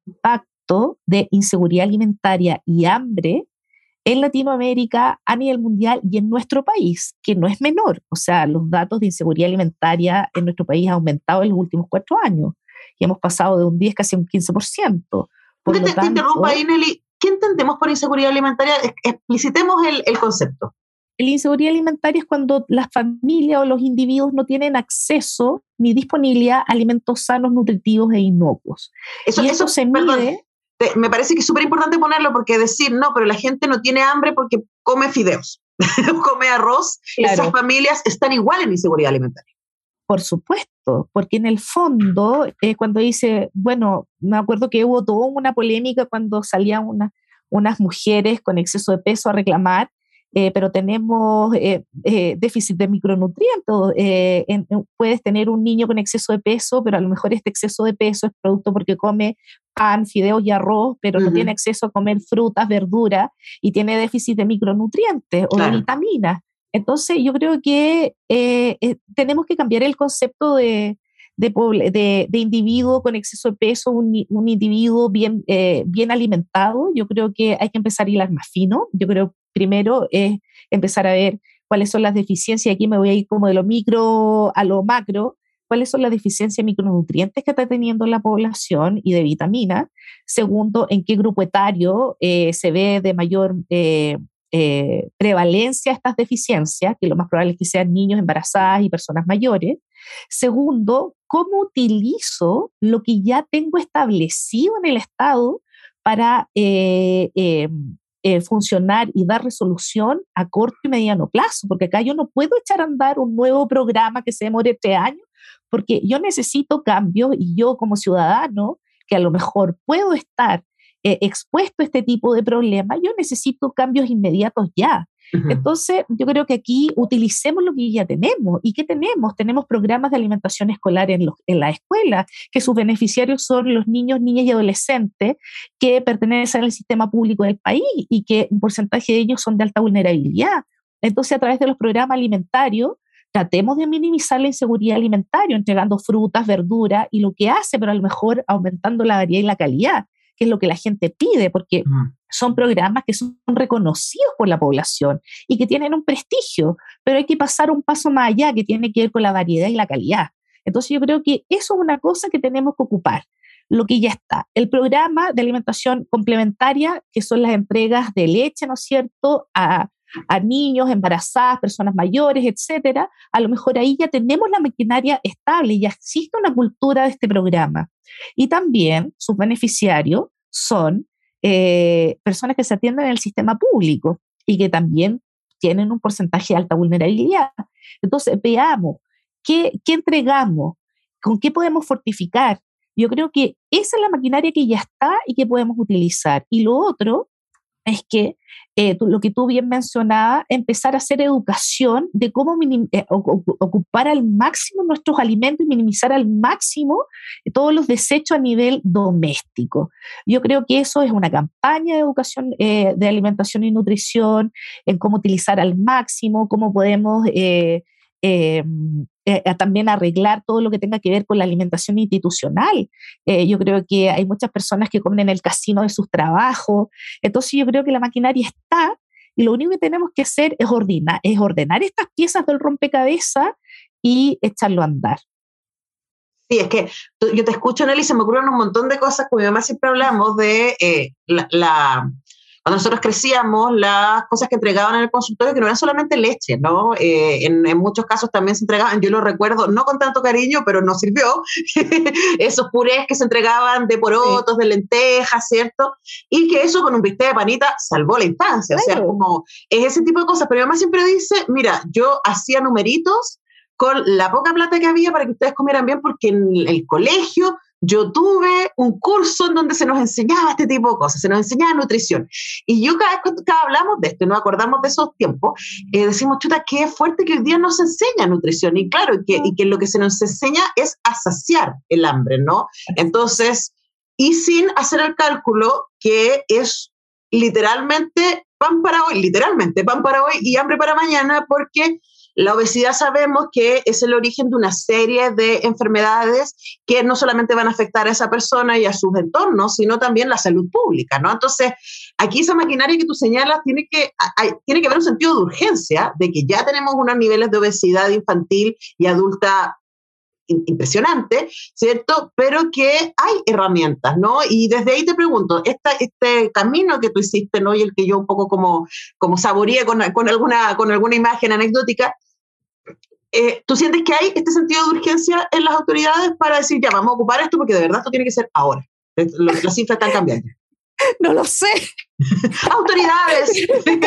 impacto de inseguridad alimentaria y hambre en Latinoamérica, a nivel mundial y en nuestro país, que no es menor. O sea, los datos de inseguridad alimentaria en nuestro país han aumentado en los últimos cuatro años y hemos pasado de un diez casi a un quince por ciento. Por te, te interrumpa ahí, Nelly. ¿Qué entendemos por inseguridad alimentaria? Explicitemos el, el concepto. La inseguridad alimentaria es cuando las familias o los individuos no tienen acceso ni disponibilidad a alimentos sanos, nutritivos e inocuos. Eso, y eso, eso se perdón, mide... te, me parece que es súper importante ponerlo, porque decir, no, pero la gente no tiene hambre porque come fideos, come arroz, claro. Esas familias están igual en inseguridad alimentaria. Por supuesto, porque en el fondo, eh, cuando dice, bueno, me acuerdo que hubo toda una polémica cuando salían una, unas mujeres con exceso de peso a reclamar, Eh, pero tenemos eh, eh, déficit de micronutrientes. Eh, en, en, puedes tener un niño con exceso de peso, pero a lo mejor este exceso de peso es producto porque come pan, fideos y arroz, pero uh-huh. no tiene acceso a comer frutas, verduras y tiene déficit de micronutrientes o claro. de vitaminas. Entonces yo creo que eh, eh, tenemos que cambiar el concepto de, de, de, de individuo con exceso de peso, un, un individuo bien, eh, bien alimentado. Yo creo que hay que empezar a hilar más fino. Yo creo primero es empezar a ver cuáles son las deficiencias, aquí me voy a ir como de lo micro a lo macro, cuáles son las deficiencias de micronutrientes que está teniendo la población y de vitaminas. Segundo, en qué grupo etario eh, se ve de mayor eh, eh, prevalencia estas deficiencias, que lo más probable es que sean niños, embarazadas y personas mayores. Segundo, cómo utilizo lo que ya tengo establecido en el Estado para eh, eh, Eh, funcionar y dar resolución a corto y mediano plazo, porque acá yo no puedo echar a andar un nuevo programa que se demore tres años, porque yo necesito cambios y yo como ciudadano, que a lo mejor puedo estar eh, expuesto a este tipo de problemas, yo necesito cambios inmediatos ya. Uh-huh. Entonces, yo creo que aquí utilicemos lo que ya tenemos. ¿Y qué tenemos? Tenemos programas de alimentación escolar en, los, en la escuela, que sus beneficiarios son los niños, niñas y adolescentes que pertenecen al sistema público del país y que un porcentaje de ellos son de alta vulnerabilidad. Entonces, a través de los programas alimentarios, tratemos de minimizar la inseguridad alimentaria, entregando frutas, verduras y lo que hace, pero a lo mejor aumentando la variedad y la calidad, que es lo que la gente pide, porque uh-huh. son programas que son reconocidos por la población y que tienen un prestigio, pero hay que pasar un paso más allá, que tiene que ver con la variedad y la calidad. Entonces yo creo que eso es una cosa que tenemos que ocupar, lo que ya está. El programa de alimentación complementaria, que son las entregas de leche, ¿no es cierto?, a, a niños, embarazadas, personas mayores, etcétera, a lo mejor ahí ya tenemos la maquinaria estable, ya existe una cultura de este programa. Y también sus beneficiarios son eh, personas que se atienden en el sistema público y que también tienen un porcentaje de alta vulnerabilidad. Entonces, veamos qué, qué entregamos, con qué podemos fortificar. Yo creo que esa es la maquinaria que ya está y que podemos utilizar. Y lo otro es que, eh, tú, lo que tú bien mencionabas, empezar a hacer educación de cómo minim, eh, ocupar al máximo nuestros alimentos y minimizar al máximo todos los desechos a nivel doméstico. Yo creo que eso es una campaña de educación eh, de alimentación y nutrición, en cómo utilizar al máximo, cómo podemos eh, eh, eh, también arreglar todo lo que tenga que ver con la alimentación institucional. Eh, yo creo que hay muchas personas que comen en el casino de sus trabajos. Entonces yo creo que la maquinaria está y lo único que tenemos que hacer es ordenar, es ordenar estas piezas del rompecabezas y echarlo a andar. Sí, es que tú, yo te escucho, Nelly, se me ocurren un montón de cosas. Con mi mamá siempre hablamos de eh, la, la cuando nosotros crecíamos, las cosas que entregaban en el consultorio, que no eran solamente leche, ¿no? Eh, en, en muchos casos también se entregaban, yo lo recuerdo, no con tanto cariño, pero nos sirvió, esos purés que se entregaban de porotos, sí, de lentejas, ¿cierto? Y que eso con un bistec de panita salvó la infancia, claro. O sea, como es ese tipo de cosas. Pero mi mamá siempre dice, mira, yo hacía numeritos con la poca plata que había para que ustedes comieran bien, porque en el colegio yo tuve un curso en donde se nos enseñaba este tipo de cosas, se nos enseñaba nutrición. Y yo cada vez que cada hablamos de esto y nos acordamos de esos tiempos, eh, decimos, chuta, qué fuerte que hoy día nos enseña nutrición. Y claro, y que, y que lo que se nos enseña es a saciar el hambre, ¿no? Entonces, y sin hacer el cálculo que es literalmente pan para hoy, literalmente pan para hoy y hambre para mañana, porque la obesidad sabemos que es el origen de una serie de enfermedades que no solamente van a afectar a esa persona y a sus entornos, sino también la salud pública, ¿no? Entonces, aquí esa maquinaria que tú señalas tiene que, hay, tiene que haber un sentido de urgencia de que ya tenemos unos niveles de obesidad infantil y adulta impresionante, ¿cierto? Pero que hay herramientas, ¿no? Y desde ahí te pregunto, esta, este camino que tú hiciste, ¿no? Y el que yo un poco como, como saboreé con, con, alguna, con alguna imagen anecdótica, eh, ¿tú sientes que hay este sentido de urgencia en las autoridades para decir, ya, vamos a ocupar esto porque de verdad esto tiene que ser ahora? Las cifras están cambiando. No lo sé. Autoridades.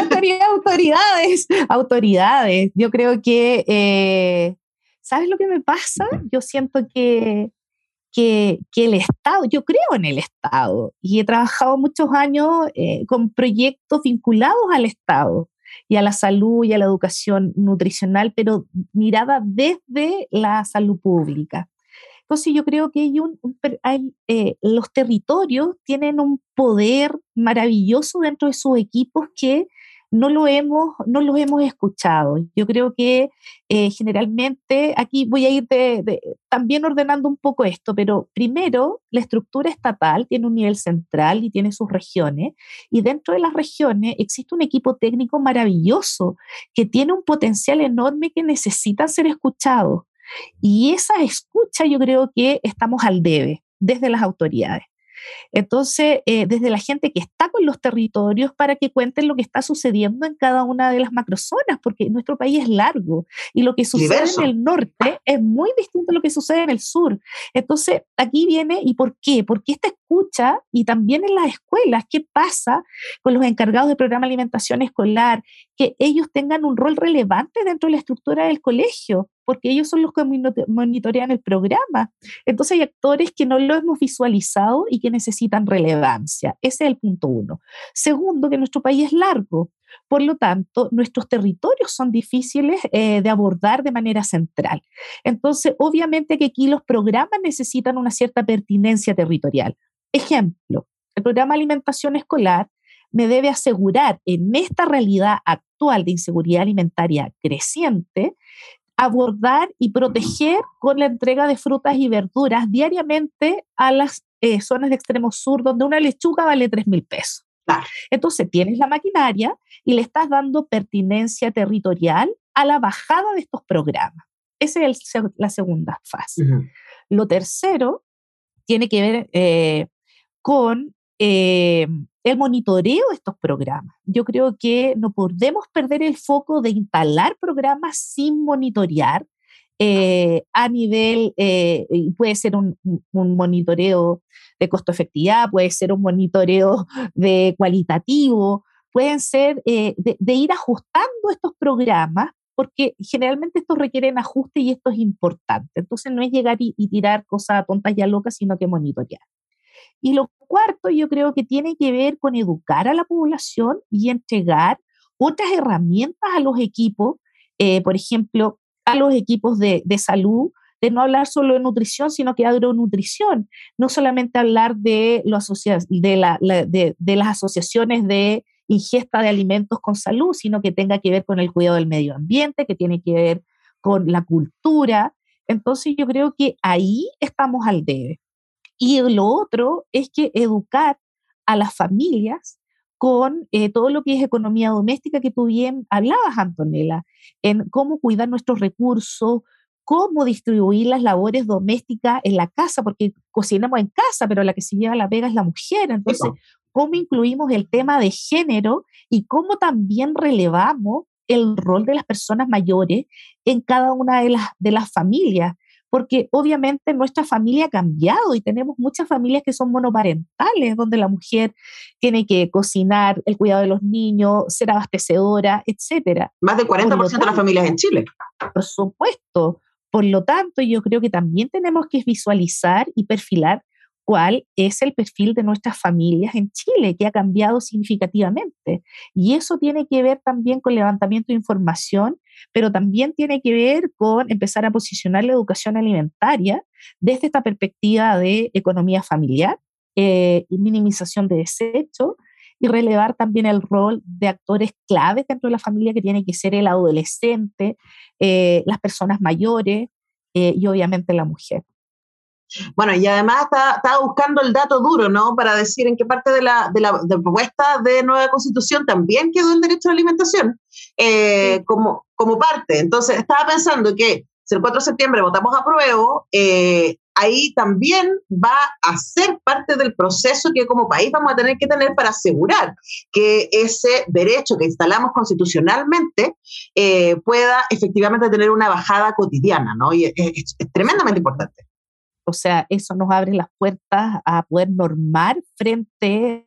autoridades. Autoridades. Yo creo que... Eh, ¿sabes lo que me pasa? Yo siento que, que, que el Estado, yo creo en el Estado y he trabajado muchos años eh, con proyectos vinculados al Estado y a la salud y a la educación nutricional, pero mirada desde la salud pública. Entonces yo creo que hay un, un, hay, eh, los territorios tienen un poder maravilloso dentro de sus equipos que no lo hemos, no lo hemos escuchado. Yo creo que eh, generalmente, aquí voy a ir de, de, también ordenando un poco esto, pero primero, la estructura estatal tiene un nivel central y tiene sus regiones, y dentro de las regiones existe un equipo técnico maravilloso que tiene un potencial enorme que necesita ser escuchado. Y esa escucha yo creo que estamos al debe desde las autoridades. Entonces, eh, desde la gente que está con los territorios para que cuenten lo que está sucediendo en cada una de las macrozonas, porque nuestro país es largo y lo que sucede Diverso. en el norte es muy distinto a lo que sucede en el sur. Entonces, aquí viene, ¿y por qué? Porque esta escucha, y también en las escuelas, ¿qué pasa con los encargados del programa de alimentación escolar? Que ellos tengan un rol relevante dentro de la estructura del colegio, porque ellos son los que monitorean el programa. Entonces hay actores que no lo hemos visualizado y que necesitan relevancia. Ese es el punto uno. Segundo, que nuestro país es largo. Por lo tanto, nuestros territorios son difíciles eh, de abordar de manera central. Entonces, obviamente que aquí los programas necesitan una cierta pertinencia territorial. Ejemplo, el programa de alimentación escolar me debe asegurar en esta realidad actual de inseguridad alimentaria creciente, abordar y proteger con la entrega de frutas y verduras diariamente a las eh, zonas de extremo sur, donde una lechuga vale tres mil pesos. Claro. Entonces tienes la maquinaria y le estás dando pertinencia territorial a la bajada de estos programas. Esa es el, la segunda fase. Uh-huh. Lo tercero tiene que ver eh, con eh, el monitoreo de estos programas. Yo creo que no podemos perder el foco de instalar programas sin monitorear eh, a nivel, eh, puede ser un, un monitoreo de costo-efectividad, puede ser un monitoreo de cualitativo, pueden ser eh, de, de ir ajustando estos programas, porque generalmente estos requieren ajuste y esto es importante. Entonces no es llegar y, y tirar cosas tontas y a locas, sino que monitorear. Y lo cuarto, yo creo que tiene que ver con educar a la población y entregar otras herramientas a los equipos, eh, por ejemplo, a los equipos de, de salud, de no hablar solo de nutrición, sino que agronutrición, no solamente hablar de, lo asocia- de, la, la, de, de las asociaciones de ingesta de alimentos con salud, sino que tenga que ver con el cuidado del medio ambiente, que tiene que ver con la cultura. Entonces yo creo que ahí estamos al debe. Y lo otro es que educar a las familias con eh, todo lo que es economía doméstica, que tú bien hablabas, Antonella, en cómo cuidar nuestros recursos, cómo distribuir las labores domésticas en la casa, porque cocinamos en casa, pero la que se lleva la pega es la mujer. Entonces, cómo incluimos el tema de género y cómo también relevamos el rol de las personas mayores en cada una de las, de las familias, porque obviamente nuestra familia ha cambiado y tenemos muchas familias que son monoparentales, donde la mujer tiene que cocinar, el cuidado de los niños, ser abastecedora, etcétera. Más del cuarenta por ciento de las familias en Chile. Por supuesto. Por lo tanto, yo creo que también tenemos que visualizar y perfilar cuál es el perfil de nuestras familias en Chile, que ha cambiado significativamente. Y eso tiene que ver también con levantamiento de información, pero también tiene que ver con empezar a posicionar la educación alimentaria desde esta perspectiva de economía familiar eh, y minimización de desechos, y relevar también el rol de actores claves dentro de la familia, que tiene que ser el adolescente, eh, las personas mayores eh, y obviamente la mujer. Bueno, y además estaba, estaba buscando el dato duro, ¿no? Para decir en qué parte de la, de la de propuesta de nueva constitución también quedó el derecho a la alimentación eh, sí. como, como parte. Entonces, estaba pensando que si el cuatro de septiembre votamos apruebo, eh, ahí también va a ser parte del proceso que como país vamos a tener que tener para asegurar que ese derecho que instalamos constitucionalmente eh, pueda efectivamente tener una bajada cotidiana, ¿no? Y es, es, es tremendamente importante. O sea, eso nos abre las puertas a poder normar frente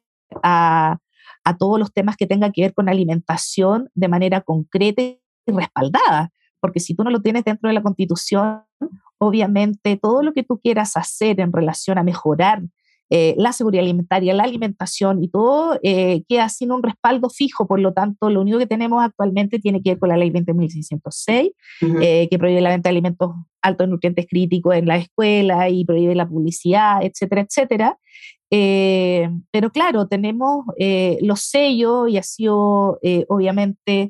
a, a todos los temas que tengan que ver con alimentación de manera concreta y respaldada. Porque si tú no lo tienes dentro de la Constitución, obviamente todo lo que tú quieras hacer en relación a mejorar eh, la seguridad alimentaria, la alimentación y todo, eh, queda sin un respaldo fijo. Por lo tanto, lo único que tenemos actualmente tiene que ver con la ley veinte mil seiscientos seis, uh-huh. eh, que prohíbe la venta de alimentos altos en nutrientes críticos en la escuela y prohíbe la publicidad, etcétera, etcétera. Eh, pero claro, tenemos eh, los sellos y ha sido eh, obviamente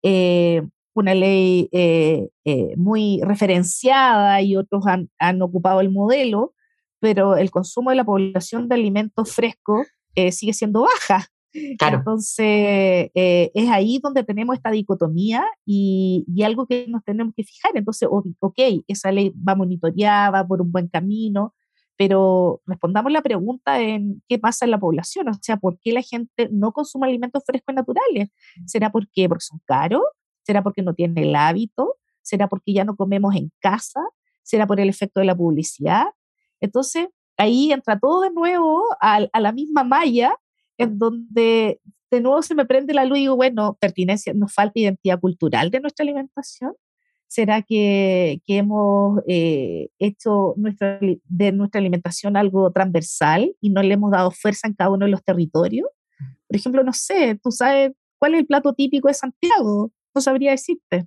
eh, una ley eh, eh, muy referenciada y otros han, han ocupado el modelo, pero el consumo de la población de alimentos frescos eh, sigue siendo baja. Claro. Entonces, eh, es ahí donde tenemos esta dicotomía y, y algo que nos tenemos que fijar. Entonces, ok, esa ley va monitoreada, va por un buen camino, pero respondamos la pregunta en qué pasa en la población. O sea, ¿por qué la gente no consume alimentos frescos y naturales? ¿Será porque, porque son caros? ¿Será porque no tiene el hábito? ¿Será porque ya no comemos en casa? ¿Será por el efecto de la publicidad? Entonces, ahí entra todo de nuevo a, a la misma malla, en donde de nuevo se me prende la luz y digo, bueno, pertinencia, nos falta identidad cultural de nuestra alimentación. ¿Será que, que hemos eh, hecho nuestra, de nuestra alimentación algo transversal y no le hemos dado fuerza en cada uno de los territorios? Por ejemplo, no sé, ¿tú sabes cuál es el plato típico de Santiago? No sabría decirte.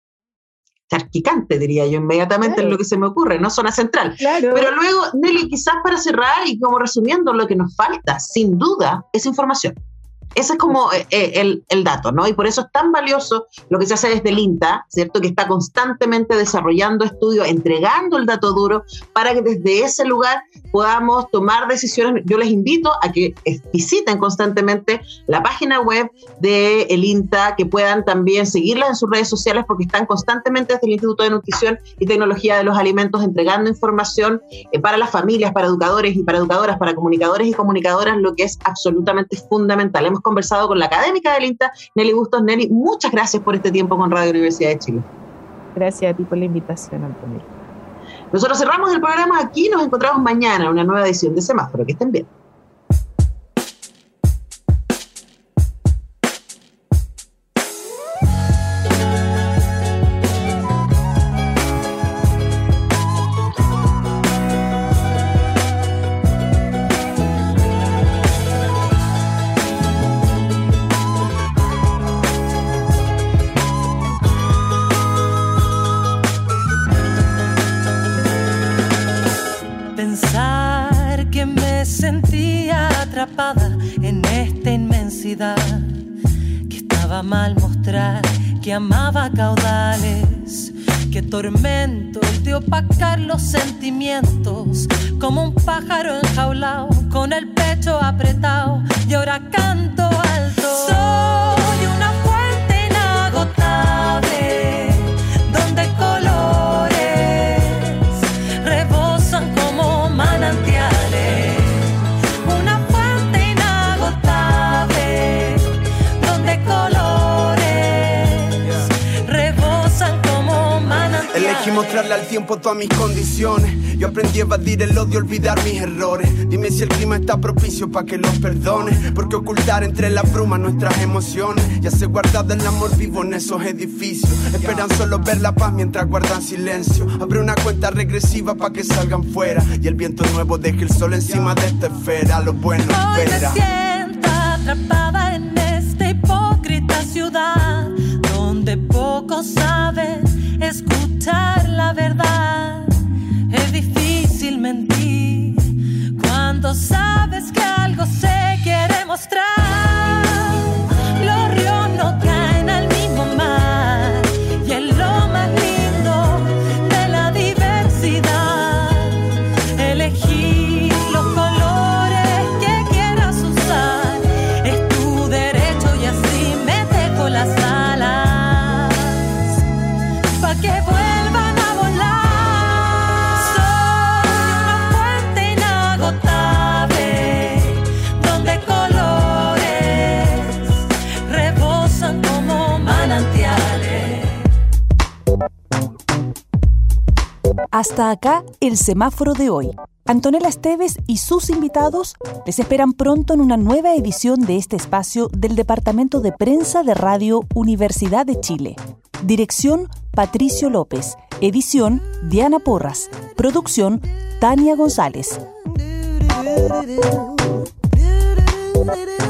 Charquicante, diría yo inmediatamente, claro. Es lo que se me ocurre, no zona central. Claro. Pero luego, Nelly, quizás para cerrar y como resumiendo, lo que nos falta, sin duda, es información. Ese es como eh, el, el dato, ¿no? Y por eso es tan valioso lo que se hace desde el INTA, ¿cierto? Que está constantemente desarrollando estudios, entregando el dato duro para que desde ese lugar podamos tomar decisiones. Yo les invito a que visiten constantemente la página web del INTA, que puedan también seguirlas en sus redes sociales porque están constantemente desde el Instituto de Nutrición y Tecnología de los Alimentos entregando información eh, para las familias, para educadores y para educadoras, para comunicadores y comunicadoras, lo que es absolutamente fundamental. Hemos conversado con la académica del INTA, Nelly Bustos. Nelly, muchas gracias por este tiempo con Radio Universidad de Chile. Gracias a ti por la invitación, Antonio. Nosotros cerramos el programa aquí, nos encontramos mañana en una nueva edición de Semáforo. Que estén bien. olvidar que estaba mal mostrar que amaba caudales. Qué tormento el de opacar los sentimientos, como un pájaro enjaulado con el pecho apretado, y ahora canto alto. Soy una fuente inagotable donde colores rebosan como manantiales. Una fuente inagotable donde colores rebosan como manantiales. Elegí mostrarle al tiempo todas mis condiciones. Yo aprendí a evadir el odio, olvidar mis errores. Dime si el clima está propicio para que los perdone. Porque ocultar entre la bruma nuestras emociones. Ya se guardado el amor vivo en esos edificios. Esperan solo ver la paz mientras guardan silencio. Abre una cuenta regresiva para que salgan fuera. Y el viento nuevo deje el sol encima de esta esfera. Lo bueno espera. Hoy me siento atrapada en esta hipócrita ciudad, donde pocos saben escuchar la verdad. Es difícil mentir cuando sabes que algo se quiere mostrar. Los ríos no caen al mismo mar, y es lo más lindo de la diversidad. Elegir los colores que quieras usar es tu derecho, y así me dejo las alas pa' que vuelvan a volar. Donde colores rebosan como manantiales. Hasta acá el semáforo de hoy. Antonella Esteves y sus invitados les esperan pronto en una nueva edición de este espacio del Departamento de Prensa de Radio Universidad de Chile. Dirección Patricio López. Edición Diana Porras. Producción Tania González. Do do do do do do do do.